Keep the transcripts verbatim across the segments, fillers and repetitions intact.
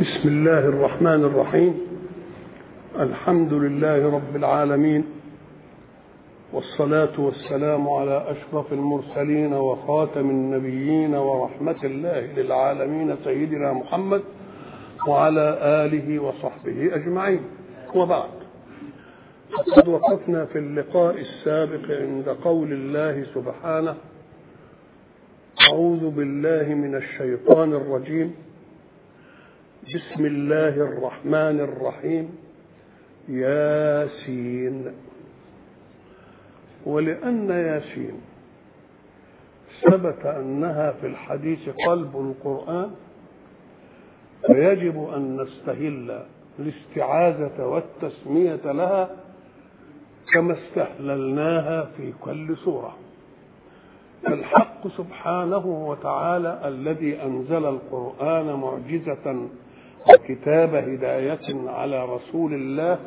بسم الله الرحمن الرحيم. الحمد لله رب العالمين، والصلاة والسلام على أشرف المرسلين وخاتم النبيين ورحمة الله للعالمين سيدنا محمد وعلى آله وصحبه أجمعين. وبعد، قد وقفنا في اللقاء السابق عند قول الله سبحانه: أعوذ بالله من الشيطان الرجيم، بسم الله الرحمن الرحيم، ياسين. ولأن ياسين ثبت أنها في الحديث قلب القرآن، فيجب أن نستهل الاستعاذة والتسمية لها كما استهللناها في كل سورة. فالحق سبحانه وتعالى الذي أنزل القرآن معجزة وكتاب هداية على رسول الله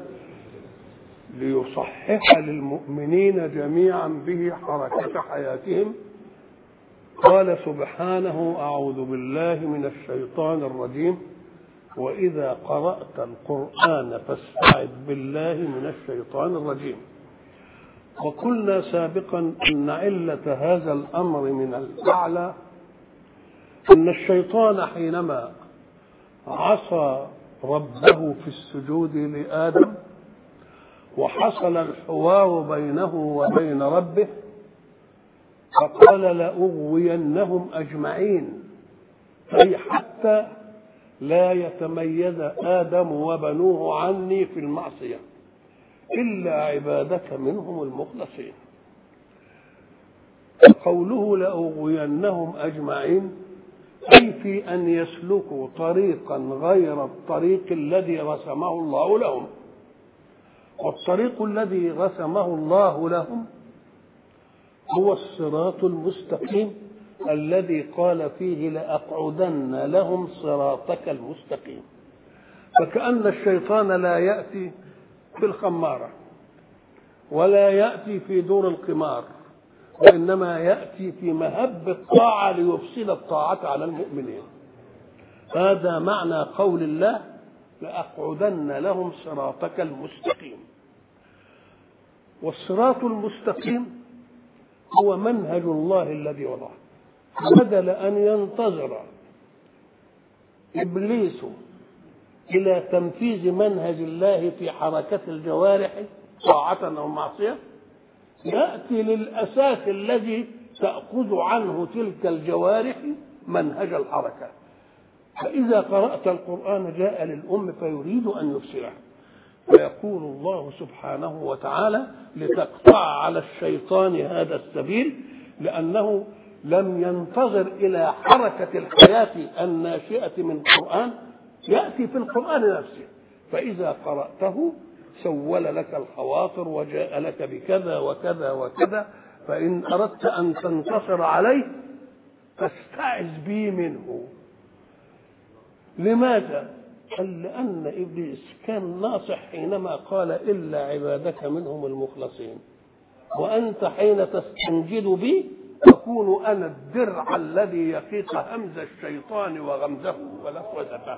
ليصحح للمؤمنين جميعا به حركة حياتهم، قال سبحانه: أعوذ بالله من الشيطان الرجيم، وإذا قرأت القرآن فاستعذ بالله من الشيطان الرجيم. وقلنا سابقا أن علة هذا الأمر من الأعلى أن الشيطان حينما عصى ربه في السجود لآدم وحصل الحوار بينه وبين ربه، فقال: لأغوينهم أجمعين، أي حتى لا يتميز آدم وبنوه عني في المعصية إلا عبادك منهم المخلصين. قوله لأغوينهم أجمعين أي في أن يسلكوا طريقا غير الطريق الذي رسمه الله لهم. والطريق الذي رسمه الله لهم هو الصراط المستقيم الذي قال فيه: لأقعدن لهم صراطك المستقيم. فكأن الشيطان لا يأتي في الخمارة ولا يأتي في دور القمار، وإنما يأتي في مهب الطاعة ليفسد الطاعة على المؤمنين. هذا معنى قول الله: لأقعدن لهم صراطك المستقيم. والصراط المستقيم هو منهج الله الذي وضعه. بدل أن ينتظر إبليس إلى تنفيذ منهج الله في حركة الجوارح طاعة أو معصية، يأتي للأساس الذي تأخذ عنه تلك الجوارح منهج الحركة. فإذا قرأت القرآن جاء للأم فيريد أن يفسره، فيقول الله سبحانه وتعالى: لتقطع على الشيطان هذا السبيل، لأنه لم ينتظر إلى حركة الحياة الناشئة من القرآن، يأتي في القرآن نفسه. فإذا قرأته سول لك الخواطر وجاء لك بكذا وكذا وكذا، فإن أردت أن تنتصر عليه فاستعذ بي منه. لماذا؟ قال: لأن إبليس كان ناصح حينما قال: إلا عبادك منهم المخلصين، وأنت حين تستنجد بي تكون أنا الدرع الذي يقيك همز الشيطان وغمزه ولفوزته.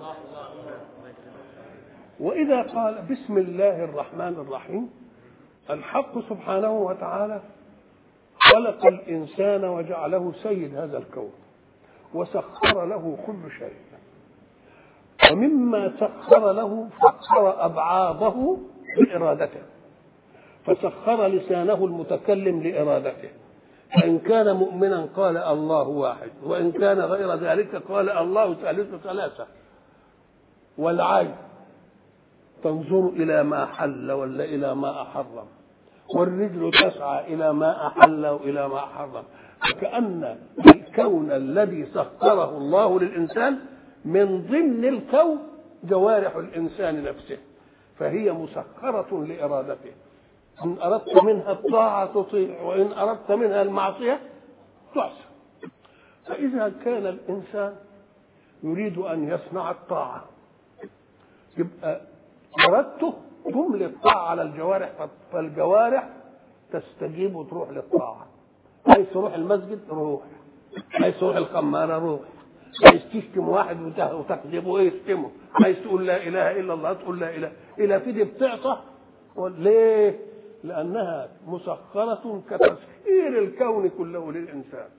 وإذا قال بسم الله الرحمن الرحيم، الحق سبحانه وتعالى خلق الإنسان وجعله سيد هذا الكون وسخر له كل شيء، ومما سخر له سخر أبعاضه لإرادته، فسخر لسانه المتكلم لإرادته، فإن كان مؤمنا قال الله واحد، وإن كان غير ذلك قال الله ثالث ثلاثة. والعين تنظر إلى ما حل ولا إلى ما أحرم، والرجل تسعى إلى ما أحل وإلى ما حرم. فكأن الكون الذي سخره الله للإنسان من ضمن الكون جوارح الإنسان نفسه، فهي مسخرة لإرادته. إن أردت منها الطاعة تطيع، وإن أردت منها المعصية تعصي. فإذا كان الإنسان يريد أن يصنع الطاعة، يبقى إرادته تملي الطاعة على الجوارح، فالجوارح تستجيب وتروح للطاعة. عايز تروح المسجد روح، عايز تروح الخمارة روح، عايز تشتم واحد وتكذبه ايه يشتمه، عايز تقول لا اله الا الله تقول لا اله الا في دي بتعصى. ليه؟ لانها مسخره كتسخير الكون كله للانسان،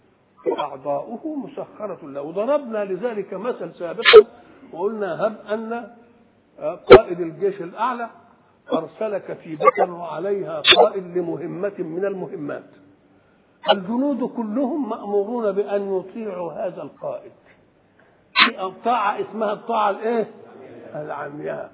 اعضاؤه مسخره له. وضربنا لذلك مثل سابقا وقلنا هب ان قائد الجيش الاعلى ارسل كتيبه وعليها قائد لمهمه من المهمات، الجنود كلهم مأمورون بأن يطيعوا هذا القائد في الطاعة اسمها الطاعة الايه؟ العمياء.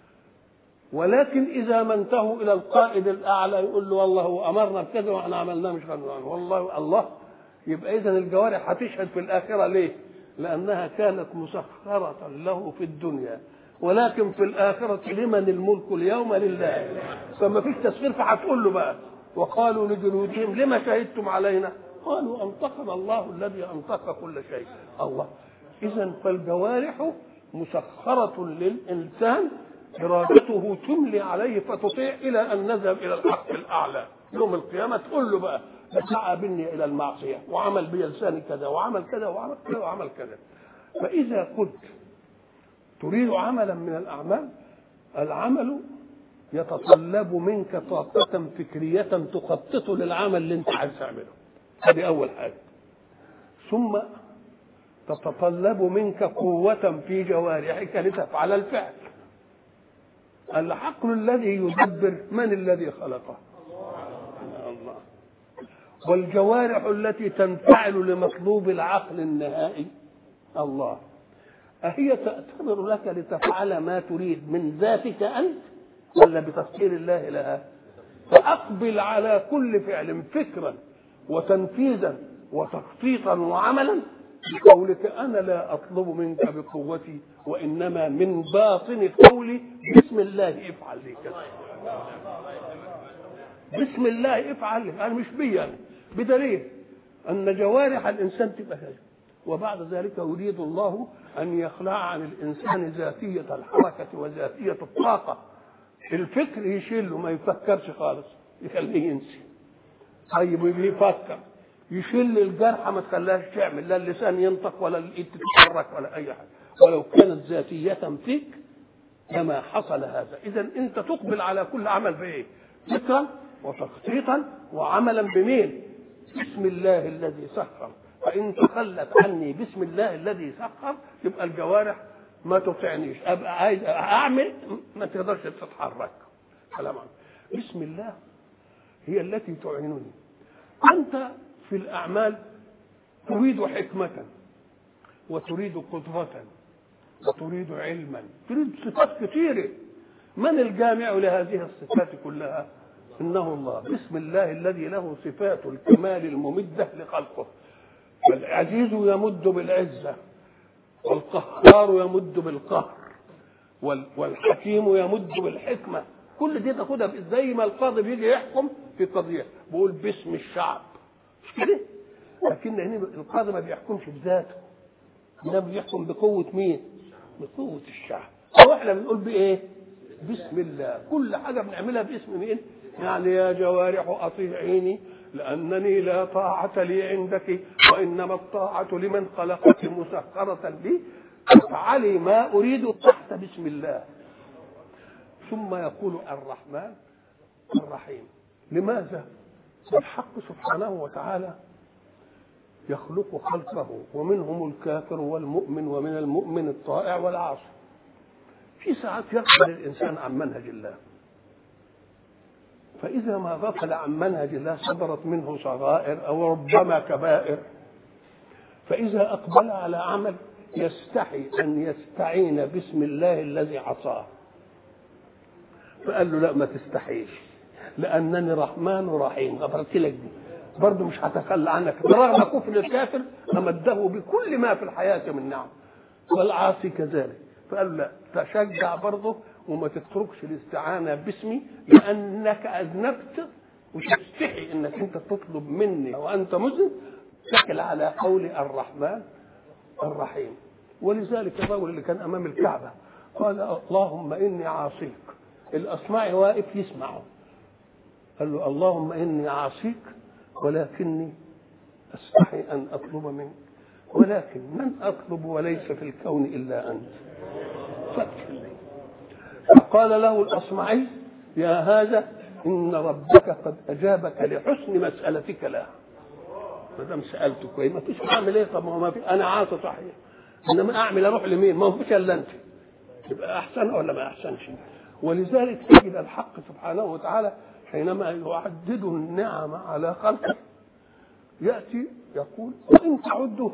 ولكن إذا ما انتهوا إلى القائد الأعلى يقول له والله هو أمرنا بكذا وإحنا عملناه مش غلطان والله الله. يبقى إذن الجوارح هتشهد في الآخرة ليه؟ لأنها كانت مسخرة له في الدنيا، ولكن في الآخرة لمن الملك اليوم لله، فما فيش تسخير. فهتقول له بقى وقالوا لجنودهم لما شهدتم علينا؟ قالوا أنطقنا الله الذي أنطق كل شيء الله. إذن فالجوارح مسخرة للإنسان، إرادته تملي عليه فتطيع إلى أن نذهب إلى الحق الأعلى يوم القيامة. تقول له بقى دعا بني إلى المعصية وعمل بي لساني كذا وعمل كذا وعمل كذا وعمل كذا. فإذا كنت تريد عملا من الأعمال، العمل يتطلب منك طاقة فكرية تخطط للعمل اللي انت عايز تعمله، هذه أول حاجة. ثم تتطلب منك قوة في جوارحك لتفعل الفعل. العقل الذي يدبر من الذي خلقه؟ الله. والجوارح التي تنفعل لمطلوب العقل النهائي الله. أهي تأتمر لك لتفعل ما تريد من ذاتك أنت ولا بتسخير الله لها؟ فأقبل على كل فعل فكرا وتنفيذا وتخطيطا وعملا بقولك أنا لا أطلب منك بقوتي وإنما من باطن قولي بسم الله افعل لي كذا، بسم الله افعل لي. أنا مش بي أنا، بدليل أن جوارح الإنسان تبقى هذه. وبعد ذلك يريد الله أن يخلع عن الإنسان ذاتية الحركة وذاتية الطاقة. الفكر يشيله ما يفكرش خالص يخليه ينسي. طيب يفكر يشيل الجرحى ما تخليهاش تعمل، لا اللسان ينطق ولا الايد تتحرك ولا اي حاجه. ولو كانت ذاتيه فيك لما حصل هذا. اذا انت تقبل على كل عمل بايه؟ فكرا وتخطيطا وعملا بمين؟ بسم الله الذي سخر. فان تخلت عني بسم الله الذي سخر يبقى الجوارح ما تطعنيش، ابقى عايز اعمل ما تقدرش تتحرك. كلام بسم الله هي التي تعينني. انت في الأعمال تريد حكمة وتريد قدرة وتريد علما، تريد صفات كثيرة. من الجامع لهذه الصفات كلها؟ إنه الله. بسم الله الذي له صفات الكمال الممدة لخلقه. فالعزيز يمد بالعزة، والقهار يمد بالقهر، والحكيم يمد بالحكمة. كل دي تاخدها زي ما القاضي بيجي يحكم في قضية بيقول باسم الشعب كده، لكن هنا القاضي ما بيحكمش بذاته، انما بيحكم بقوه مين؟ بقوه الشعب. واحنا بنقول بايه؟ بسم الله. كل حاجه بنعملها باسم مين؟ يعني يا جوارح اطيعيني لانني لا طاعه لي عندك وانما الطاعه لمن خلقك مسخره لي، افعلي ما اريد تحت بسم الله. ثم يقول الرحمن الرحيم. لماذا؟ الحق سبحانه وتعالى يخلق خلقه ومنهم الكافر والمؤمن ومن المؤمن الطائع والعاصي. في ساعات يغفل الإنسان عن منهج الله، فإذا ما غفل عن منهج الله صدرت منه صغائر أو ربما كبائر، فإذا أقبل على عمل يستحي أن يستعين باسم الله الذي عصاه، فقال له لا ما تستحيش لأنني رحمن ورحيم غفرت لك دي برضه مش هتخلى عنك. برغم كفر الكافر أمده بكل ما في الحياة من نعم، والعاصي كذلك. فقال لا تشجع برضه وما تتركش الاستعانة باسمي لأنك أذنبت وتستحي أنك أنت تطلب مني وأنت مذنب. تكل على قول الرحمن الرحيم. ولذلك الرجل اللي كان أمام الكعبة قال اللهم إني عاصيك، الأصمعي واقف يسمعه، قال له اللهم إني عاصيك ولكني أستحي أن أطلب منك ولكن من أطلب وليس في الكون إلا أنت فاغفر لي. فقال له الأصمعي يا هذا إن ربك قد أجابك لحسن مسألتك له. ما دام سألته كويس ما فيش أعمل إيه؟ طب ما في أنا عاصي صحيح، إنما أعمل أروح لمين؟ ما فيش إلا أنت. يبقى أحسن ولا ما أحسنش؟ ولذلك تجد الحق سبحانه وتعالى حينما يعدد النعم على خلقه يأتي يقول وإن تعدوا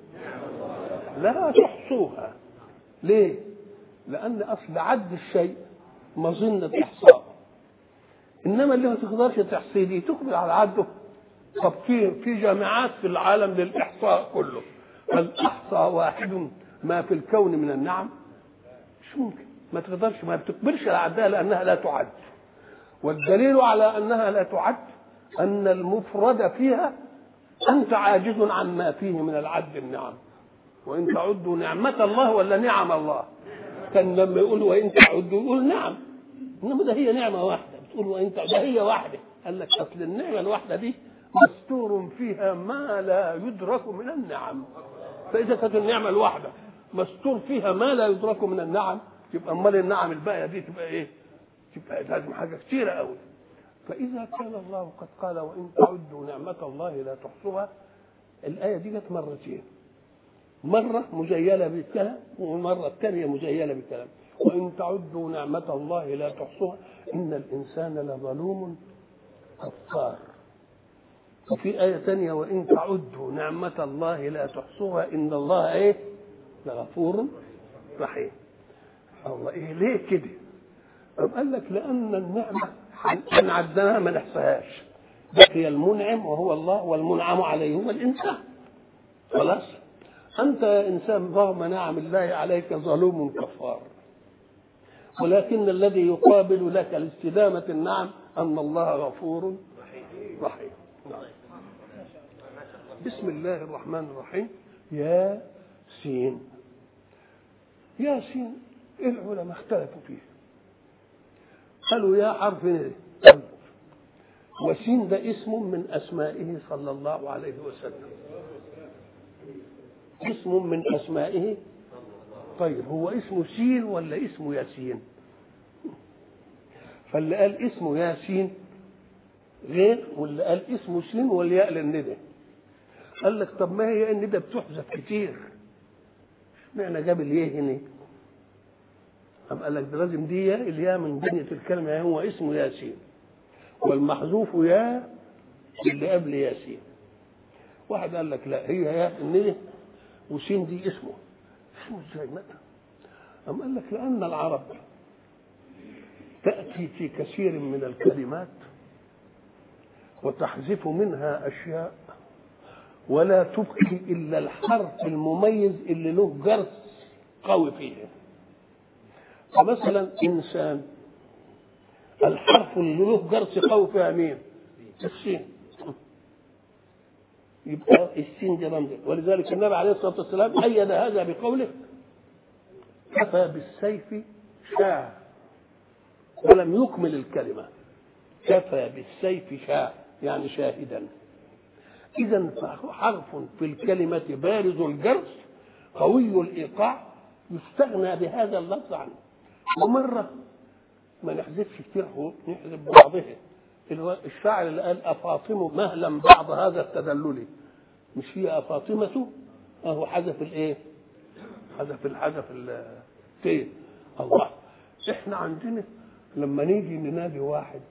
لا تحصوها. ليه؟ لأن أصل عد الشيء مظنة إحصاء، إنما اللي ما تقدرش تحصيه دي تقبل على عده. طب في في جامعات في العالم للإحصاء كله، هل أحصى واحد ما في الكون من النعم؟ مش ممكن، ما تقدرش، ما بتقبلش على عدها لأنها لا تعد. والدليل على أنها لا تعد أن المفرد فيها أنت عاجز عن ما فيه من العد النعم. وإن تعدوا نعمة الله ولا نعم الله؟ كان لما يقول وإن تعدوا يقول نعم، إنما ده هي نعمة واحدة بتقول وإن تعدوا، ده هي واحدة. قال لك أصل النعمة الواحدة دي مستور فيها ما لا يدرك من النعم. فإذا كانت النعمة الواحدة مستور فيها ما لا يدرك من النعم، يبقى أمال النعم الباقية دي تبقى إيه؟ تبقى لازم حاجة كتيرة قوي. فإذا كان الله قد قال وإن تعدوا نعمة الله لا تحصوها، الآية دي جت مرتين، مرة مزيلة بالكلام والمرة الثانية مزيلة بالكلام. وإن تعدوا نعمة الله لا تحصوها إن الإنسان لظلوم كفار. وفي آية ثانية وإن تعدوا نعمة الله لا تحصوها إن الله إيه؟ لغفور رحيم. الله إيه ليه كده؟ قال لك لأن النعمة إن عدناها ما نحصيهاش، بقي المنعم وهو الله والمنعم عليه هو الإنسان. خلاص؟ أنت يا إنسان رغم نعم الله عليك ظلوم كفار، ولكن الذي يقابل لك لاستدامة النعم أن الله غفور رحيم. بسم الله الرحمن الرحيم. يا سين. يا سين العلماء اختلفوا فيه، قالوا يا حرف ايه؟ وسين ده اسم من أسمائه صلى الله عليه وسلم، اسم من أسمائه. طيب هو اسمه سين ولا اسمه ياسين؟ فاللي قال اسمه ياسين غير واللي قال اسمه سين والياء للندى. قال لك طب ما هي الندى بتحذف كتير، اشمعنى جاب الياء هنا؟ أم قال لك ده لازم دي ياء، الياء من بنية الكلمة هو اسمه ياسين، والمحذوف ياء اللي قبل ياسين. واحد قال لك لا هي ياء الندى وسين دي اسمه. اسمه ازاي متى؟ أم قال لك لأن العرب تأتي في كثير من الكلمات وتحذف منها أشياء ولا تبقي إلا الحرف المميز اللي له جرس قوي فيه. فمثلا إنسان الحرف اللي له جرس قوي فيها مين؟ السين. يبقى السين دي رمز، ولذلك النبي عليه الصلاة والسلام أيد هذا بقوله كفى بالسيف شاع، ولم يكمل الكلمة. كفى بالسيف شاع يعني شاهدا. إذا حرف في الكلمة بارز الجرس قوي الإيقاع يستغنى بهذا اللفظ عنه. ومرة ما نحذفش كتير حروف، نحذف بعضها. الشاعر اللي قال أفاطم مهلا بعض هذا التدلل، مش هي أفاطمة؟ أهو حذف الإيه؟ حذف الحذف التين. الله، إحنا عندنا لما نيجي ننادي واحد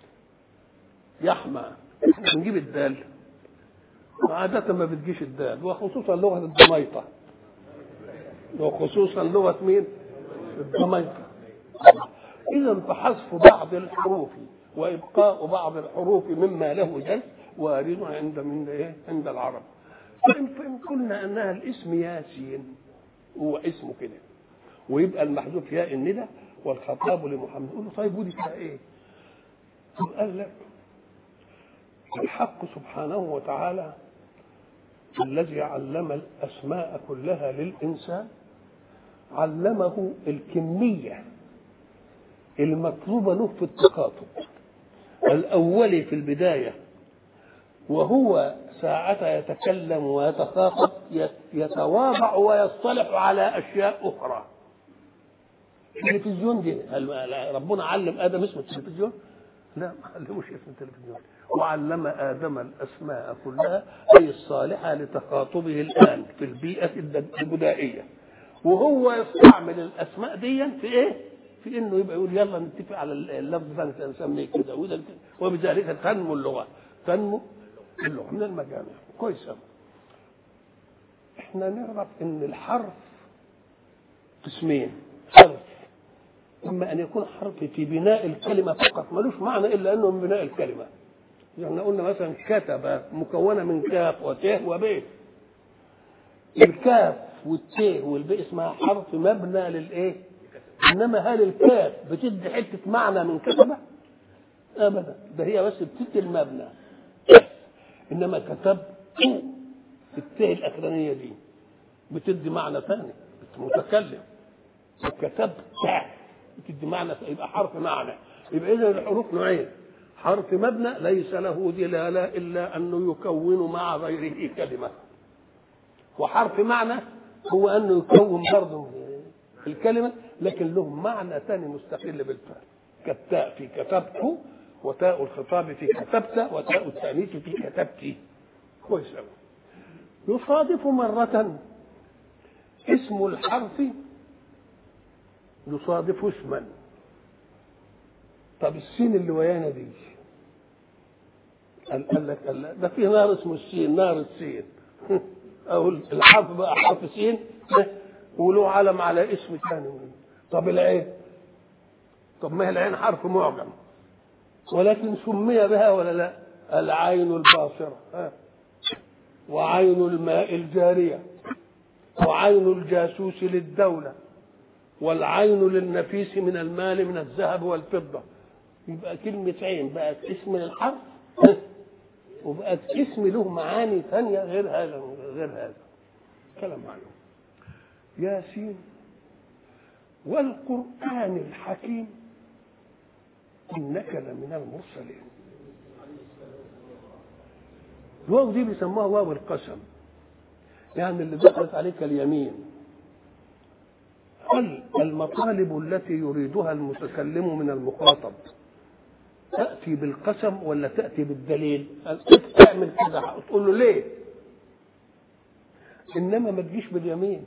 يحمى إحنا نجيب الدال، وعادة ما بتجيش الدال، وخصوصا لغة الضميطة، وخصوصا لغة مين؟ الضميطة. إذا فحذف بعض الحروف وإبقاء بعض الحروف مما له جل وارد عند من إيه؟ عند العرب. فإن قلنا أنها الاسم ياسين هو اسمه كده، ويبقى المحذوف ياء الندى والخطاب لمحمد. يقول له طيب ودي فيها إيه؟ قال لك الحق سبحانه وتعالى الذي علم الأسماء كلها للإنسان علمه الكمية المطلوبة له في التخاطب الأولي في البداية، وهو ساعة يتكلم ويتخاطب يتواضع ويصطلح على أشياء أخرى. التلفزيون دي ربنا علم آدم اسم التلفزيون؟ لا، ما علموش اسم التلفزيون. وعلم آدم الأسماء كلها أي الصالحة لتخاطبه الآن في البيئة البدائية، وهو يستعمل الأسماء دي في إيه؟ في إنه يبقى يقول يلا نتفق على اللفظ ده نسميه كده وده، وبذلك تنمو اللغة، تنمو اللغة من المجامع. كويس أوي. إحنا نعرف إن الحرف قسمين. حرف إما أن يكون حرف في بناء الكلمة فقط ملوش معنى إلا أنه من بناء الكلمة. يعني قلنا مثلا كتب مكونة من كاف وتاء وباء. الكاف والتاء والباء اسمها حرف مبنى للإيه؟ إنما هل الكاف بتدي حتة معنى من كتبة؟ أبدا، ده هي بس بتدي المبنى. إنما كتب التاء الأخرانية دي بتدي معنى ثاني، متكلم. كتبت بتدي معنى، يبقى حرف معنى. يبقى إذا الحروف نوعين: حرف مبنى ليس له دلالة إلا أنه يكون مع غيره كلمة، وحرف معنى هو أنه يكون برضه الكلمة لكن له معنى ثاني مستقل بالفعل، كالتاء في كتبت، وتاء الخطاب في كتبت، وتاء التأنيث في كتبتي. كويس أوي. يصادف مرة اسم الحرف يصادف اسما. طب السين اللي ويانا دي قال لك قال ده في نار اسمه السين، نار السين او الحرف بقى حرف سين وله علم على اسم ثاني. طب العين، طب ما هي العين حرف معجم ولكن سمي بها ولا لا؟ العين الباصرة، وعين الماء الجارية، وعين الجاسوس للدولة، والعين للنفيس من المال من الذهب والفضة. يبقى كلمة عين بقت اسم للحرف وبقت اسم له معاني ثانية غير هذا غير هذا كلام معلوم. ياسين والقرآن الحكيم إنك لمن المرسلين. الواو دي بيسموها واو القسم، يعني اللي دخلت عليك اليمين. هل المطالب التي يريدها المتكلم من المخاطب تأتي بالقسم ولا تأتي بالدليل؟ تعمل كذا تقول له ليه، إنما ما تجيش باليمين.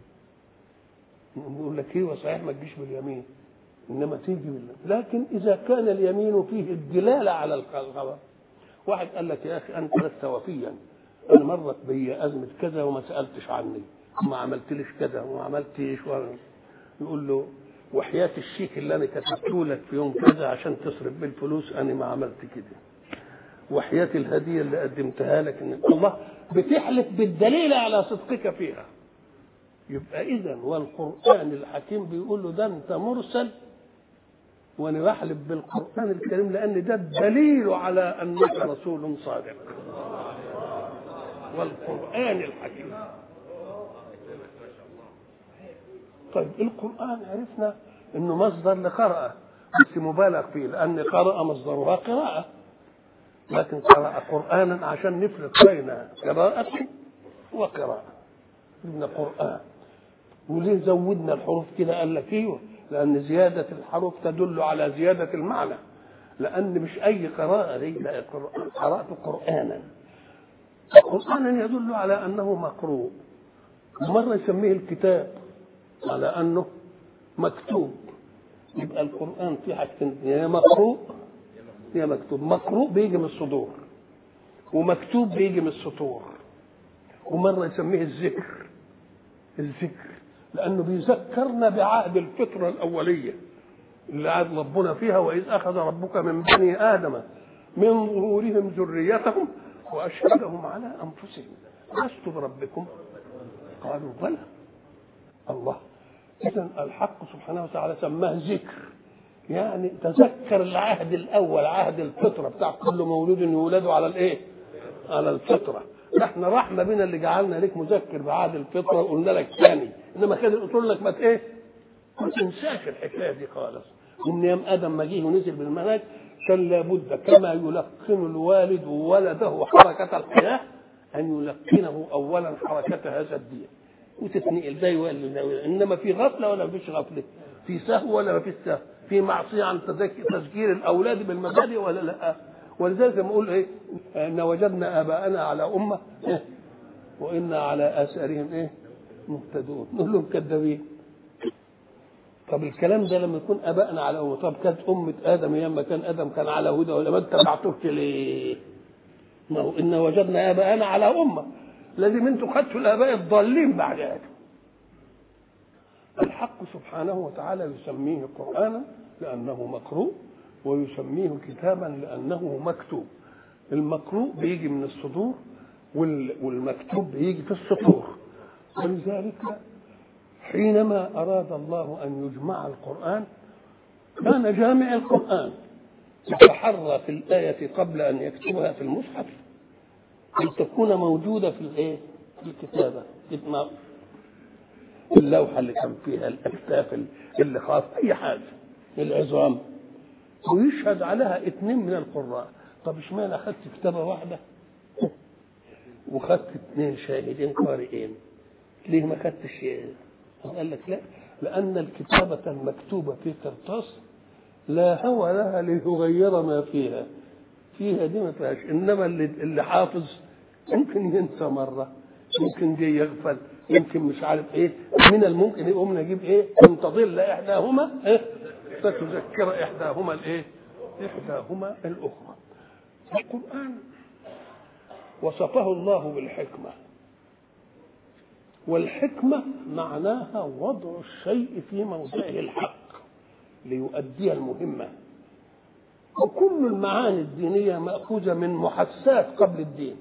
يقول لك ايه صحيح ما تجيش باليمين إنما تيجي بالله. لكن إذا كان اليمين فيه الدلالة على الخبر. واحد قال لك يا أخي أنت لست وفيا، أنا مرت بي أزمة كذا وما سألتش عني، وما عملتليش كذا وما عملتيش. يقول له وحياة الشيك اللي أنا كتبته لك في يوم كذا عشان تصرف بالفلوس أنا ما عملت كده، وحياة الهدية اللي قدمتها لك إن الله بتحلف بالدليل على صدقك فيها. يبقى إذن والقرآن الحكيم بيقول له ده أنت مرسل وأنا بحلف بالقرآن الكريم لأن ده الدليل على أنك رسول صادق. والقرآن الحكيم. طيب القرآن عرفنا إنه مصدر لقراءة بس مبالغ فيه، لأن قراءة مصدرها قراءة، لكن قراءة قرآنا عشان نفرق بين قراءة وقراءة. قلنا قرآن وليه زودنا الحروف كده؟ قال لك ايوه لأن زيادة الحروف تدل على زيادة المعنى، لأن مش أي قراءة دي لا قراءة قرآنا. قرآنا يدل على أنه مقروء، ومرة يسميه الكتاب على أنه مكتوب. يبقى القرآن في حاجتين، يا مقروء يا مكتوب. مقروء بيجي من الصدور، ومكتوب بيجي من السطور. ومرة يسميه الذكر، الذكر لأنه بيذكرنا بعهد الفطرة الأولية اللي عاد ربنا فيها، وإذ أخذ ربك من بني آدم من ظهورهم ذريتهم وأشهدهم على أنفسهم ألست بربكم قالوا بلى. الله. إذن الحق سبحانه وتعالى سماه ذكر، يعني تذكر العهد الأول، عهد الفطرة بتاع كل مولود يولد على الإيه؟ على الفطرة. احنا رحمة بنا اللي جعلنا لك مذكر بعهد الفطرة وقلنا لك ثاني، إنما كده قلت لك ما إيه؟ ما تنساش الحكاية دي خالص. ومن يوم آدم ما جه ونزل بالمنهج كان لابد كما يلقن الوالد ولده حركة الحياة أن يلقنه أولا حركة هذا الدين وتتنقل زي ولا. إنما في غفلة ولا فيش غفلة؟ في سهو ولا ما فيش سهو؟ في معصية عن تذكير الأولاد بالمبادئ ولا لا؟ ولذلك نقول إيه؟ إن وجدنا آباءنا على أمة إيه؟ وإنا على آثارهم إيه؟ مهتدون. نقول لهم كذابين. طب الكلام ده لما يكون ابائنا على أمة، طب كانت أمة آدم ايام ما كان آدم كان على هدى ولا ما اتبعتوش ليه؟ ما هو إن وجدنا آباءنا على أمة، لازم انتوا خدتوا الآباء الضالين بعد آدم. الحق سبحانه وتعالى يسميه قرآنا لأنه مقروء، ويسميه كتابا لأنه مكتوب. المقروء بيجي من الصدور والمكتوب بيجي في السطور. ولذلك حينما أراد الله أن يجمع القرآن كان جامع القرآن يتحرى في الآية قبل أن يكتبها في المصحف لتكون موجودة في الإيه؟ في الكتابة، اللوحة اللي كان فيها الأكتاف اللي خاف أي حاجة العظام، ويشهد عليها اثنين من القراء. طب اشمعنى أخذت كتابة واحدة وخدت اثنين شاهدين قارئين؟ ليه ما خدتش شيء؟ قال لك لا، لأن الكتابة المكتوبة في قرطاس لا هوى لها ليغير ما فيها، فيها دي ما فيهاش. إنما اللي, اللي حافظ يمكن ينسى مرة، يمكن جاي يغفل، يمكن مش عارف ايه، من الممكن يقوم نجيب ايه ان تضل احداهما ايه فتذكر احداهما الايه احداهما الاخرى. القرآن وصفه الله بالحكمة، والحكمة معناها وضع الشيء في موضعه الحق ليؤدي المهمة. وكل المعاني الدينية مأخوذة من محسات قبل الدين.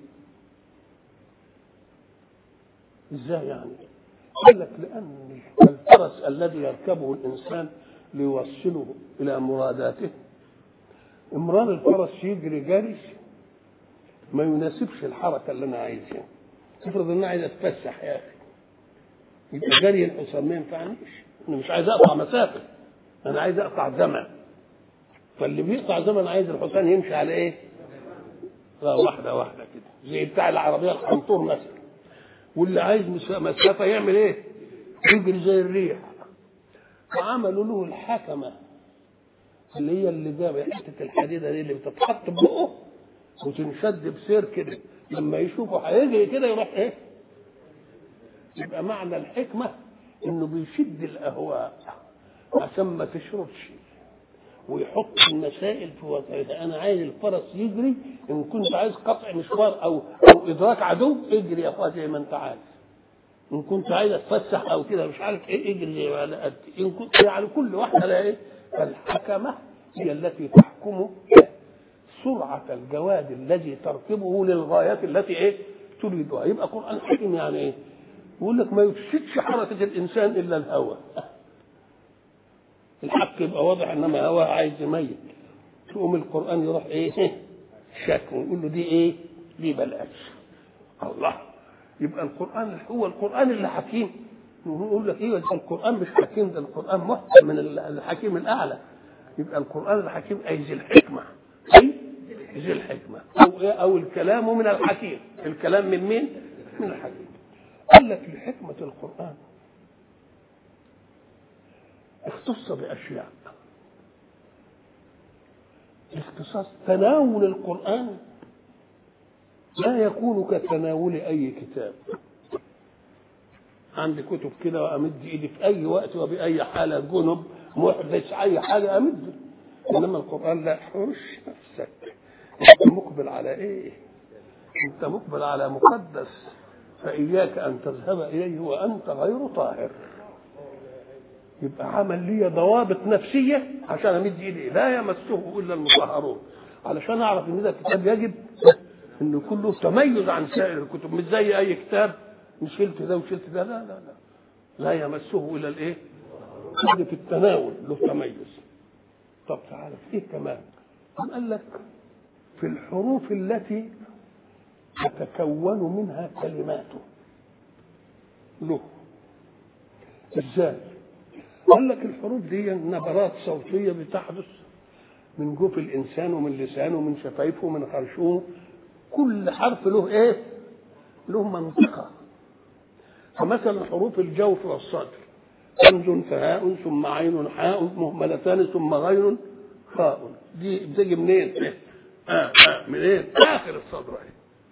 ازاي يعني؟ قال لك لأن الفرس الذي يركبه الإنسان ليوصله إلى مراداته، امرار الفرس يجري جري ما يناسبش الحركة اللي أنا عايزها. افرض إن أنا عايز أتفسح يا أخي، يبقى جري الحصان ما ينفعنيش، أنا مش عايز أقطع مسافة، أنا عايز أقطع زمن. فاللي بيقطع زمن عايز الحصان يمشي على إيه؟ واحدة واحدة كده، زي بتاع العربية الحنطور مثلا. واللي عايز مسافة يعمل ايه؟ يجري زي الريح. وعملوا له الحكمة اللي هي اللي جاب حتة الحديدة دي اللي بتتحط بقه وتنشد بسير كده، لما يشوفه هيجري كده يروح ايه؟ يبقى معنى الحكمة انه بيشد الاهواء عشان ما تشردش، ويحط المسائل في وضعها. انا عايز الفرس يجري، ان كنت عايز قطع مشوار او او ادراك عدو اجري يا اخويا زي ما انت عايز، ان كنت عايز اتفسح او كده مش عارف ايه اجري زي ما انا قد، ان كنت يعني كل واحده لها ايه. فالحكمه هي التي تحكم سرعه الجواد الذي تركبه للغايات التي ايه تريدها. يبقى قرآن حكيم يعني ايه؟ يقول لك ما يفسدش حركه الانسان الا الهوى. الحق يبقى واضح، انما هو عايز يميت، تقوم القرآن يروح ايه شك ويقول له دي ايه دي بلاش. الله، يبقى القرآن هو القرآن اللي حكيم. يقول لك ايه القرآن مش حكيم، ده القرآن محكم من الحكيم الأعلى. يبقى القرآن الحكيم أي ذي الحكمة، أي ذي الحكمة، أو إيه أو الكلام من الحكيم. الكلام من مين؟ من الحكيم. قال لك لحكمة القرآن اختص بأشياء. اختصاص تناول القرآن لا يكون كتناول أي كتاب. عندي كتب كده وأمد إيدي في أي وقت وبأي حالة، جنب محدث أي حاجة أمد. إنما القرآن لا، حرش نفسك، أنت مقبل على إيه؟ أنت مقبل على مقدس، فإياك أن تذهب إليه وأنت غير طاهر. يبقى عمل لي ضوابط نفسية عشان أمد إيدي لا يمسه إلا المطهرون، علشان أعرف إن ده الكتاب يجب إنه كله تميز عن سائر الكتب، مش زي أي كتاب مش شلت ده وشلت ده، لا لا لا لا يمسه إلا الإيه؟ في التناول له تميز. طب تعالى في إيه كمان؟ قال لك في الحروف التي تتكون منها كلماته له. إزاي؟ قال لك الحروف دي نبرات صوتية بتحدث من جوف الإنسان ومن لسانه ومن شفايفه ومن خرشومه. كل حرف له إيه؟ له منطقة. فمثلا حروف الجوف والصدر همز فهاء ثم عين حاء مهملتان ثم غين خاء، دي بتيجي منين؟ آه آه منين؟ آخر الصدر اهي.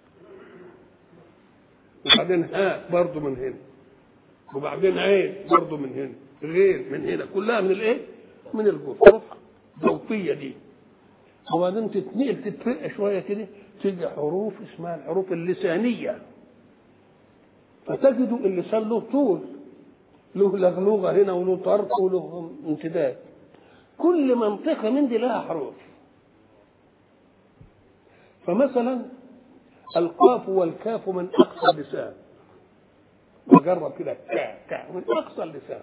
وبعدين هاء برضه من هنا، وبعدين عين برضه من هنا، غين من هنا، كلها من الايه؟ من الجوف، حروف جوفيه دي. وبعدين تتنقل تتفرق شويه كده تيجي حروف اسمها الحروف اللسانيه، فتجد اللسان له طول، له لغلوغه هنا وله طرف وله امتداد. كل منطقه من دي لها حروف. فمثلا القاف والكاف من اقصى اللسان، وجرب كده كا كا من اقصى اللسان.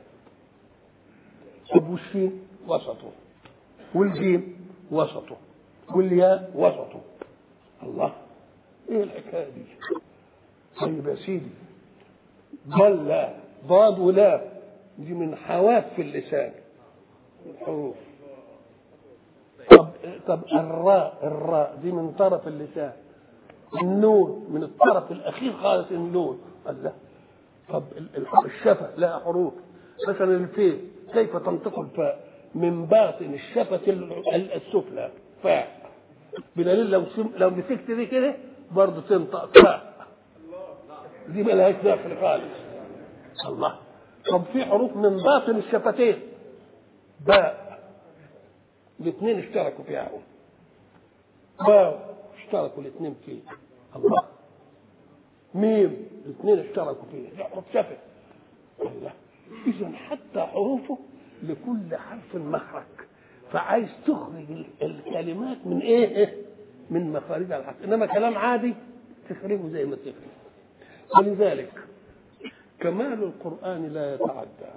والشين وسطه، والجيم وسطه، والياء وسطه. الله، ايه الحكايه دي؟ طيب يا سيدي، ضل ضاد ولا دي من حواف في اللسان الحروف. طب طب الراء الراء دي من طرف اللسان. النون من الطرف الاخير خالص النون. الله، طب الشفه لها حروف. مثلا الفاء كيف تنطق الفاء؟ من باطن الشفه السفلى فاء، بدليل لو لو مسكت دي كده برضه تنطق فاء، دي مالهاش داخل خالص. الله، طب في حروف من باطن الشفتين باء، الاثنين اشتركوا فيها، باء اشتركوا الاثنين فيه. الله، ميم الاثنين اشتركوا فيه، دي حروف شفه. الله، اذا حتى حروفه لكل حرف مخرج، فعايز تخرج الكلمات من ايه؟ من مخارجها الحق. انما كلام عادي تخرجه زي ما تخرج. ولذلك كمال القرآن لا يتعدى.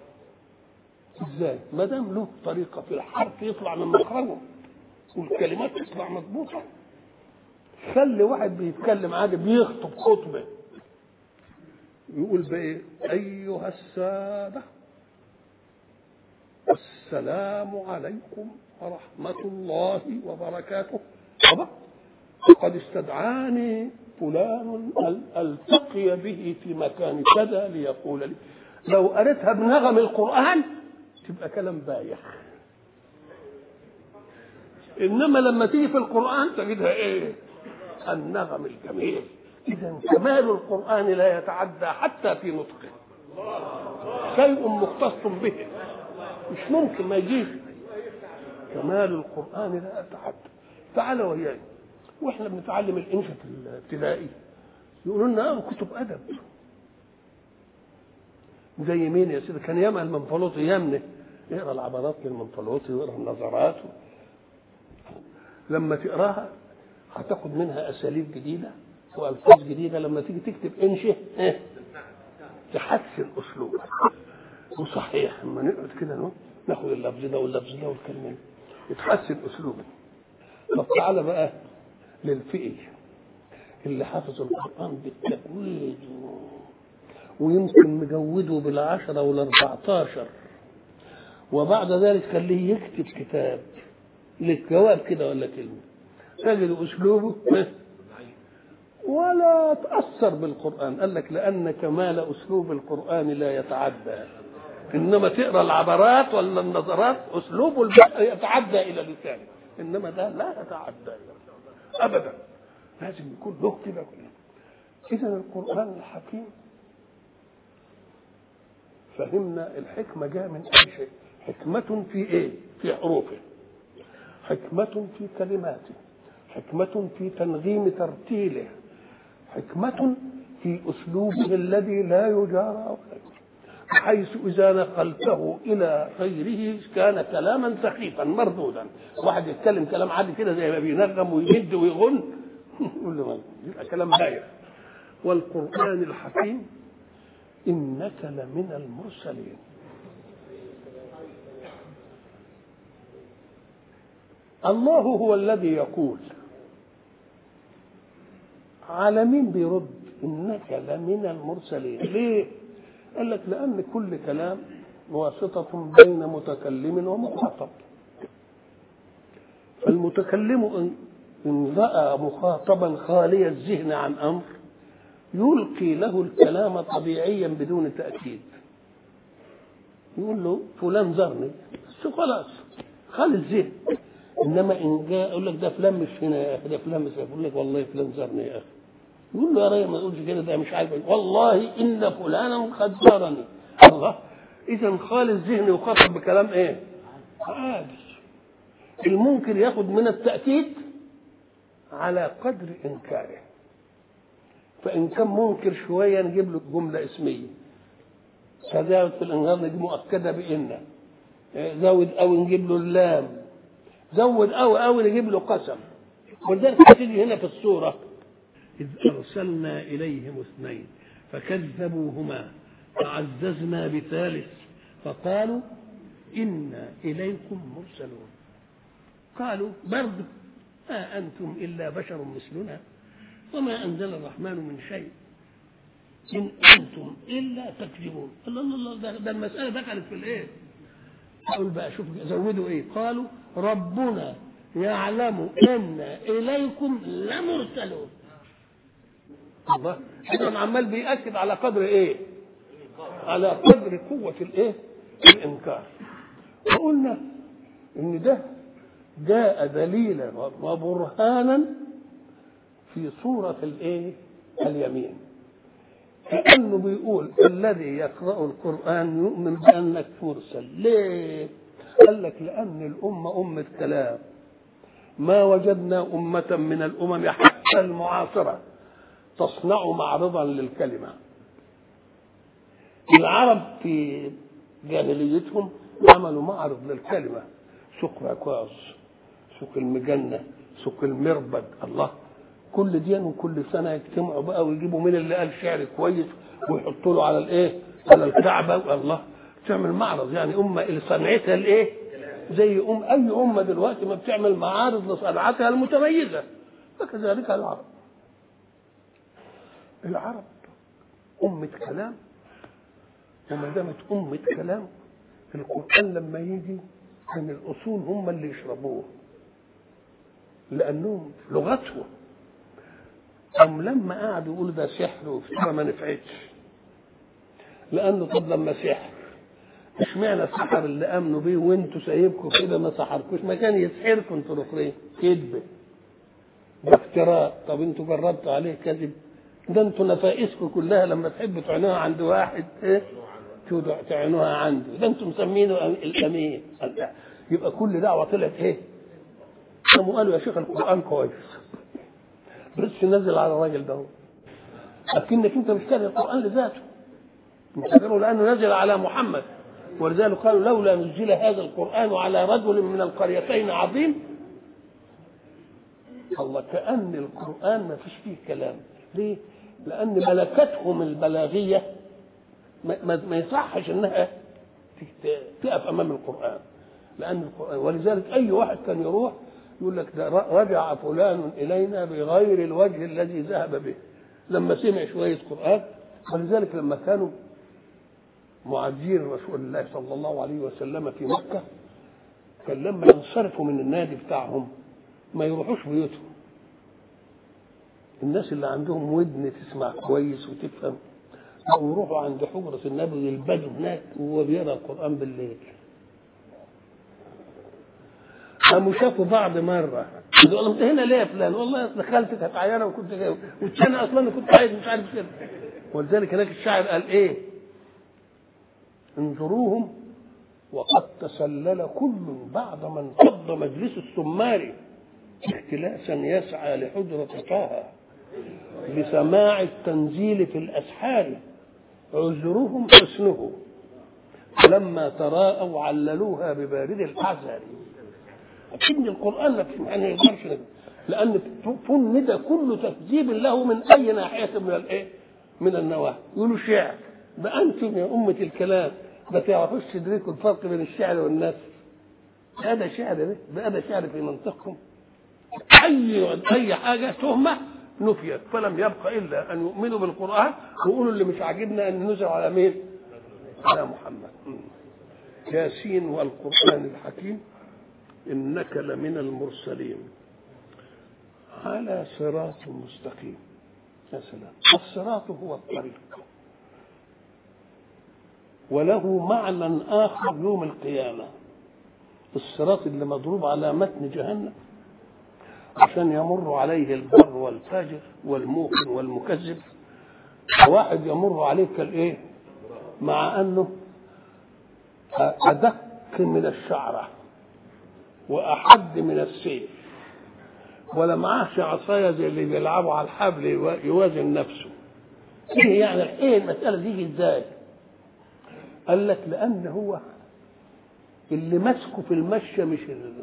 ازاي؟ ما دام له طريقه في الحرف يطلع من مخرجه والكلمات تطلع مضبوطه. خلي واحد بيتكلم عادي بيخطب خطبه يقول بايه؟ ايها الساده السلام عليكم ورحمه الله وبركاته، وقد استدعاني فلان التقي به في مكان كذا ليقول لي. لو قريتها بنغم القرآن تبقى كلام بايخ، انما لما تيجي في القرآن تجدها ايه؟ النغم الجميل. اذا كمال القرآن لا يتعدى حتى في نطقه، شيء مختص به مش ممكن ما يجيش. كمال القرآن لا يتعدى. تعالى وياي واحنا بنتعلم الانشاء الابتدائي يقولوا لنا اه كتب ادب زي مين يا سيدي؟ كان ياما المنفلوطي يامنه يقرا العبارات للمنفلوطي ويقرا النظرات. لما تقراها هتاخد منها اساليب جديده والفاظ جديده. لما تيجي تكتب انشاء ايه تحسن اسلوبك. وصحيح لما نقعد كده ناخد اللفظ ده واللفظ ده والكلمه يتحسن اسلوبك. طب تعالى بقى للفقه اللي حافظ القرآن بالتجويد ويمكن مجوده بالعشرة والاربعتاشر، وبعد ذلك خليه يكتب كتاب للجواب كده ولا كلمة، تجد أسلوبه ولا تأثر بالقرآن. قال لك لأن كمال أسلوب القرآن لا يتعدى، إنما تقرأ العبارات ولا النظرات أسلوبه يتعدى إلى لسانه، إنما ده لا يتعدى أبدا، لازم يكون له كده. إذا القرآن الحكيم فهمنا الحكمة جاء من أي شيء. حكمة في إيه؟ في حروفه، حكمة في كلماته، حكمة في تنظيم ترتيله، حكمة في أسلوبه الذي لا يجارى، حيث إذا نقلته إلى غيره كان كلاما سخيفا مردودا. واحد يتكلم كلام عادي كده زي ما بينغم ويمد ويغن يقول له يبقى كلام بايخ. والقرآن الحكيم إنك لمن المرسلين. الله هو الذي يقول، على مين بيرد إنك لمن المرسلين؟ ليه؟ قال لك لأن كل كلام واسطة بين متكلم ومخاطب. المتكلم إن رأى مخاطبا خالي الذهن عن أمر يلقي له الكلام طبيعيا بدون تأكيد، يقول له فلان زرني خلاص خالي الذهن. إنما إن جاء يقول لك ده فلان مش هنا يا أخي، ده فلان مش هنا، يقول لك والله فلان زرني يا أخي، يقول له يا راجل ما تقولش كده، ده مش عارف والله إن فلانا قد زارني. الله، إذا خالي الذهن يخاطب بكلام إيه؟ عادي. الممكن ياخد من التأكيد على قدر إنكاره، فإن كان منكر شوية نجيب له جملة اسمية، كذلك في الإنكار نجيب مؤكدة بإن، زود أو نجيب له اللام، زود أو أو نجيب له قسم. ولذلك تيجي هنا في السورة إذ أرسلنا إليهم اثنين فكذبوهما فعززنا بثالث فقالوا إنا إليكم مرسلون. قالوا برد ما أنتم إلا بشر مثلنا وما أنزل الرحمن من شيء إن أنتم إلا تكذبون. الله الله الله، ده المسألة دخلت في الإيه؟ أقول بقى شوف زودوا إيه؟ قالوا ربنا يعلم إن إليكم لمرسلون. الله، إذا عمال بيأكد على قدر إيه؟ على قدر قوة الإيه؟ الإنكار. وقلنا إن ده جاء دليلا وبرهانا في سورة الإيه؟ اليمين، كأنه بيقول الذي يقرأ القرآن يؤمن بأنك مرسل. ليه؟ قال لك لأن الأمة أمة كلام، ما وجدنا أمة من الأمم حتى المعاصرة تصنع معرضا للكلمة. العرب في جاهليتهم عملوا معرض للكلمة، سوق عكاظ، سوق المجنة، سوق المربد. الله، كل دين وكل سنة يجتمعوا بقى ويجيبوا من اللي قال شعر كويس ويحطوا له على الايه؟ على الكعبة. الله، تعمل معرض، يعني أمة اللي صنعتها الايه؟ زي أم أي أمة دلوقتي ما بتعمل معارض لصنعتها المتميزة، فكذلك العرب. العرب أمة كلام، وما دامت أمة كلام القرآن لما يجي كان الأصول هم اللي يشربوه لأنهم لغتهم. أم لما قعدوا يقولوا ده سحر وفترة ما نفعتش، لأنه طب لما سحر اشمعنى السحر اللي امنوا بيه وانتوا سايبكم كده ما سحركوش؟ ما كان يسحركم انتوا الاخرين. كذب، ده افتراء. طب انتوا جربتوا عليه كذب؟ ده انتوا نفائسكم كلها لما تحبوا تعينوها عند واحد ايه تعينوها عنده، ده انتوا مسمينه الامين. يبقى كل دعوه طلعت ايه؟ قاموا قالوا يا شيخ القران كويس بس نزل على الراجل ده، لكنك انت مش كاره القران لذاته، مش كاره لانه نزل على محمد. ولذلك قالوا لولا نزل هذا القرآن على رجل من القريتين عظيم. الله، كأن القرآن ما فيش فيه كلام. ليه؟ لأن ملكتهم البلاغية ما, ما يصحش انها تقف امام القرآن، لأن القرآن. ولذلك أي واحد كان يروح يقول لك ده رجع فلان إلينا بغير الوجه الذي ذهب به لما سمع شوية قرآن. ولذلك لما كانوا معزين رسول الله صلى الله عليه وسلم في مكة كان لما ينصرفوا من النادي بتاعهم ما يروحوش بيوتهم. الناس اللي عندهم ودن تسمع كويس وتفهم أو يروحوا عند حجرة النبي يلبدوا هناك وهو بيقرأ القرآن بالليل. قاموا شافوا بعض مرة قالوا انت هنا ليه يا فلان؟ والله اصل خالتي كانت عيانة وكنت جاي والثاني اصلا كنت عايز مش عارف كده. ولذلك هناك الشاعر قال ايه؟ انظروهم وقد تسلل كل بعد ما انفض مجلس السمار اختلاسا يسعى لحجرة طه لسماع التنزيل في الأسحار عذرهم حسنه لما تراءوا عللوها ببارد الأعذار. أكيد القرآن يعني ما يقدرش، لأن فند كل تكذيب له من أي ناحية من الإيه؟ من النواحي. يقولوا شعر، ده أنتم يا أمة الكلام ما تعرفوش تدركوا الفرق بين الشعر والنثر. هذا شعر، ده ده هذا شعر في منطقكم. أي أي حاجة تهمة نفيت، فلم يبقى إلا أن يؤمنوا بالقرآن ويقولوا اللي مش عاجبنا أن ننزل على مين؟ على محمد. ياسين والقرآن الحكيم إنك لمن المرسلين على صراط مستقيم. يا سلام. الصراط هو الطريق، وله معنى آخر يوم القيامة. الصراط اللي مضروب على متن جهنم عشان يمر عليه البر والفاجر والموقن والمكذب، واحد يمر عليه كالايه، مع انه ادق من الشعره واحد من السيف، ولا معاش عصايه زي اللي بيلعبوا على الحبل يوازن نفسه. ايه يعني ايه المساله دي ازاي؟ قال لك لان هو اللي ماسكه في المشي مش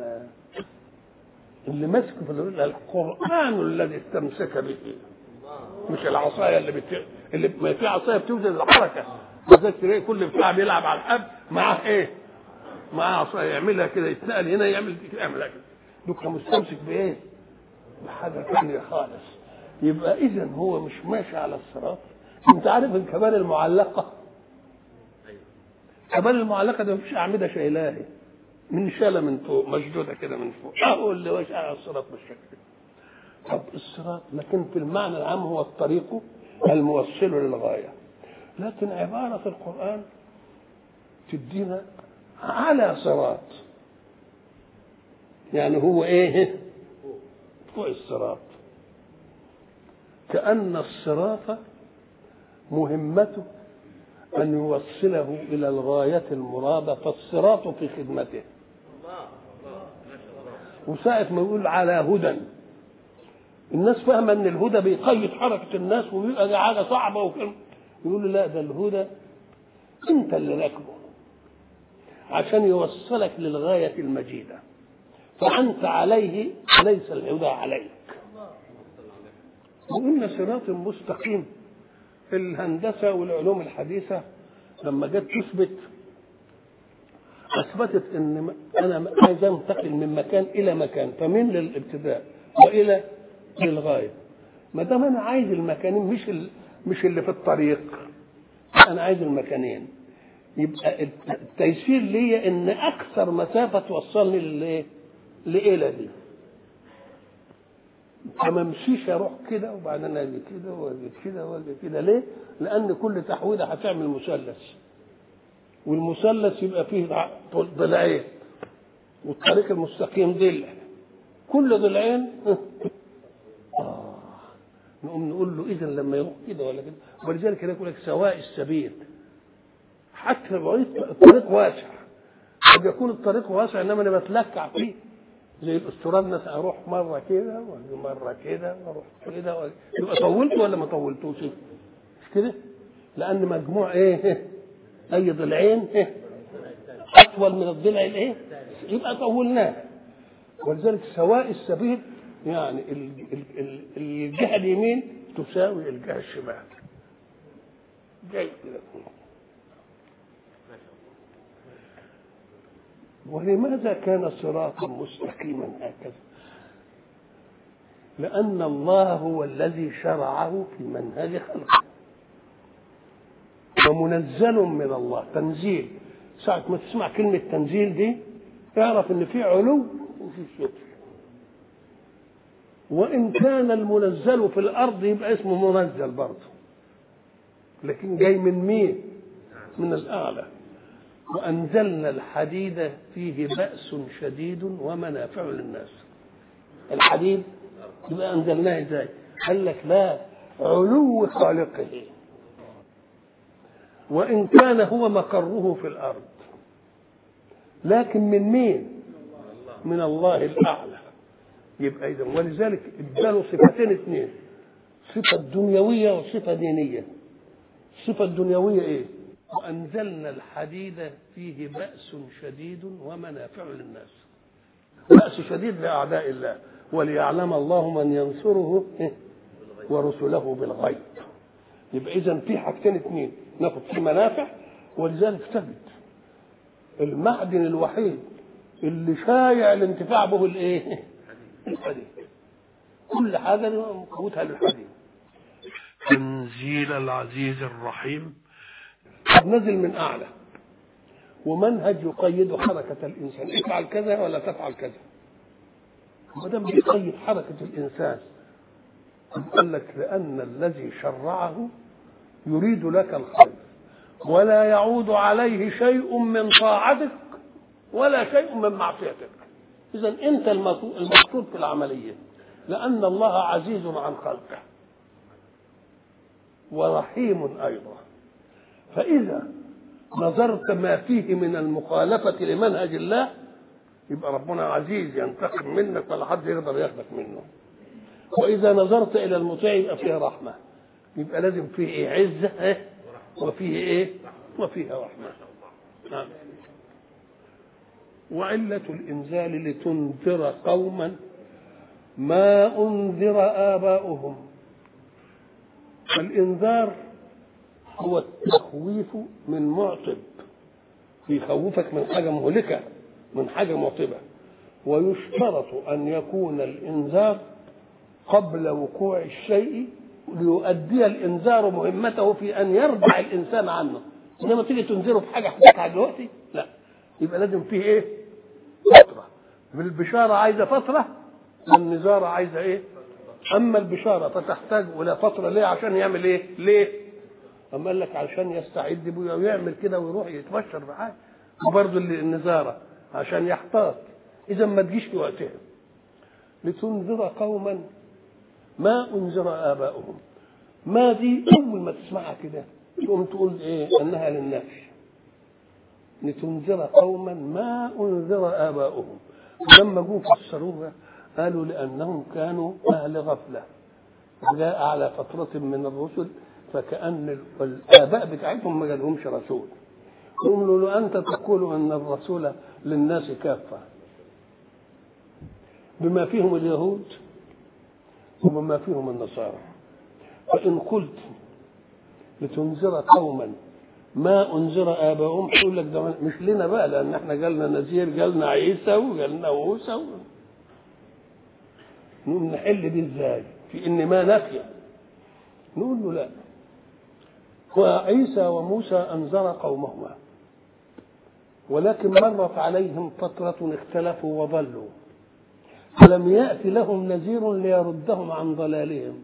اللي ماسكه في القرآن الذي استمسك به، مش العصايه اللي بت... اللي ما في عصايه بتوجد الحركه، بالذات تلاقي كل بتاع بيلعب على الحبل معاه ايه؟ معاه عصايه يعملها كده، يتنقل هنا يعمل كده يعملها كده، دوك مستمسك بايه؟ بحاجه ثانيه خالص. يبقى اذا هو مش ماشي على الصراط. انت عارف الكبال المعلقه، الكبال المعلقه ده مفيش اعمده شايلاها، من شاله من فوق مشدوده كده من فوق، اهو اللي ماشي على الصراط بالشكل. طب الصراط لكن في المعنى العام هو الطريق الموصل للغايه، لكن عباره في القران تدينا على صراط، يعني هو ايه؟ فوق الصراط. كأن الصراط مهمته أن يوصله إلى الغاية المرادة، فالصراط في خدمته. وساعة ما يقول على هدى، الناس فاهمة أن الهدى بيقيد حركة الناس ويبقى دي حاجة صعبة وكده، يقولوا لا، ده الهدى أنت اللي راكبه عشان يوصلك للغاية المجيدة، فأنت عليه ليس الهدى عليك. وقلنا صراط مستقيم. الهندسة والعلوم الحديثة لما جت تثبت أثبتت أن أنا عايز أنتقل من مكان إلى مكان، فمن للابتداء وإلى للغاية. ما دام أنا عايز المكانين، مش مش اللي في الطريق، أنا عايز المكانين، يبقى التيسير لي ان اكثر مسافه توصلني للايه؟ لإلى دي. فما امشيش اروح كده وبعدين اجي كده واجي كده واجي كده. ليه؟ لان كل تحويله هتعمل مثلث، والمثلث يبقى فيه ضلعين، والطريق المستقيم ضلع، كل ضلعين اه نقوم نقول له اذا لما يروح كده ولا كده. ولذلك يقول لك سواء السبيل، حتى لو الطريق واسع، قد يكون الطريق واسع انما انا بتلكع فيه زي الاستراد، ناس اروح مره كده واجي مره كده واروح كده واجي. يبقى طولت ولا ما طولتوش؟ مش كده؟ لان مجموع ايه؟ اي ضلعين ايه اطول من الضلع الايه؟ يبقى طولناه. ولذلك سواء السبيل يعني الجهه اليمين تساوي الجهه الشمال. جاي كده. ولماذا كان صراطا مستقيما هكذا؟ لأن الله هو الذي شرعه في منهج خلقه، ومنزل من الله تنزيل. ساعة ما تسمع كلمة تنزيل دي اعرف ان في علو وفي سفل. وإن كان المنزل في الأرض يبقى اسمه منزل برضه، لكن جاي من مين؟ من الأعلى. وأنزلنا الحديد فيه بأس شديد ومنافع للناس. الحديد يبقى أنزلناه إزاي؟ قال لك لا، علو خالقه، وإن كان هو مقره في الأرض، لكن من مين؟ من الله الأعلى. يبقى إذا ولذلك اداله صفتين اثنين، صفة دنيوية وصفة دينية. الصفة الدنيوية إيه؟ وأنزلنا الحديد فيه بأس شديد ومنافع للناس. بأس شديد لأعداء الله، وليعلم الله من ينصره ورسله بالغيب. يبقى إذن في حاجتين اثنين ناخد في منافع. ولذلك تجد المعدن الوحيد اللي شايع الانتفاع به الايه؟ الحديد. كل حاجة قوتها للحديد. تنزيل العزيز الرحيم. نزل من أعلى، ومنهج يقيد حركة الإنسان، افعل كذا ولا تفعل كذا. ما دام بيقيد حركة الإنسان قال لك لأن الذي شرعه يريد لك الخير ولا يعود عليه شيء من طاعتك ولا شيء من معصيتك. إذا أنت المقصود في العملية، لأن الله عزيز عن خلقه ورحيم أيضا. فإذا نظرت ما فيه من المخالفة لمنهج الله يبقى ربنا عزيز ينتقم منك ولا حد يقدر ياخدك منه. وإذا نظرت إلى المطيع يبقى فيه رحمة، يبقى لازم فيه إيه؟ عزة إيه؟ وفيه إيه؟ وفيها رحمة. نعم. وعلة الإنزال لتنذر قوما ما أنذر آباؤهم. الإنذار هو التخويف من معطب، يخوفك من حاجة مهلكة، من حاجة معطبة. ويشترط أن يكون الإنذار قبل وقوع الشيء ليؤدي الإنذار مهمته في أن يرضع الإنسان عنه. إنما تيجي تنذره في حاجة حدثت دلوقتي لا، يبقى لازم فيه إيه؟ فترة. البشارة عايزة فترة والنذارة عايزة إيه؟ أما البشارة فتحتاج إلى فترة. ليه؟ عشان يعمل إيه؟ ليه؟ أما قال لك عشان يستعد بيه ويعمل كده ويروح يتبشر بحاجة. وبرضه النذارة عشان يحتاط. إذا ما تجيش في وقتها. لتنذر قوما ما أنذر آباؤهم. ما دي أول ما تسمعها كده تقوم تقول إيه؟ أنها للنفي. لتنذر قوما ما أنذر آباؤهم. ولما جوا فسروها قالوا لأنهم كانوا أهل غفلة، جاء على فترة من الرسل فكأن الآباء بتاعتهم ما جالهمش رسول. قالوا له أنت تقول أن الرسول للناس كافة بما فيهم اليهود وبما فيهم النصارى، فإن قلت لتنذر قوما ما أنذر آباؤهم يقول لك ده مش لنا بقى، لأن احنا جالنا نذير، جالنا عيسى وجالنا موسى. نقول نحل دي ازاي؟ في إن ما نفي. نقول له لا، وعيسى وموسى أنذر قومهما ولكن مرت عليهم فترة اختلفوا وضلوا فلم يأتي لهم نذير ليردهم عن ضلالهم.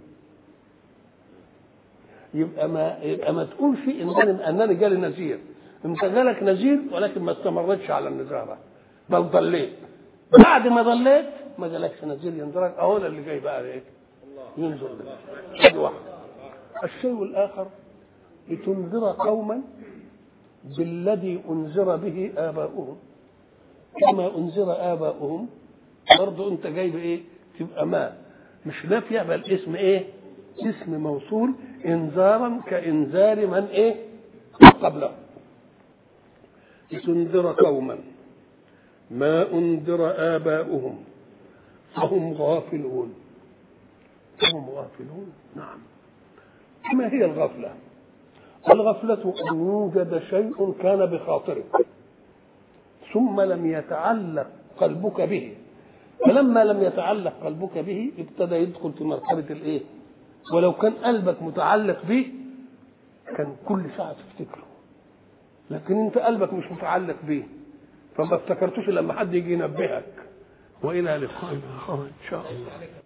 يبقى ما يبقى ما تقولش ان انني جالي نذير، انت جالك نذير ولكن ما استمرتش على النذاره بل ضليت. بعد ما ضليت ما جالكش نذير ينذرك، اهو اللي جاي بقى ايه؟ ينذر لك. ادي واحد. الشيء الاخر لتنذر قوما بالذي انذر به اباؤهم كما انذر اباؤهم. برضه انت جايب ايه؟ تبقى ما مش نافيه بل اسم ايه؟ اسم موصول انذارا كانذار من ايه؟ قبله. لتنذر قوما ما انذر اباؤهم فهم غافلون. فهم غافلون. نعم. ما هي الغفله؟ الغفله ان يوجد شيء كان بخاطرك ثم لم يتعلق قلبك به، فلما لم يتعلق قلبك به ابتدى يدخل في مرتبة الايه؟ ولو كان قلبك متعلق به كان كل ساعة تفتكره، لكن انت قلبك مش متعلق به فما افتكرتوش لما حد يجي ينبهك. وإلى لقاء آخر إن شاء الله.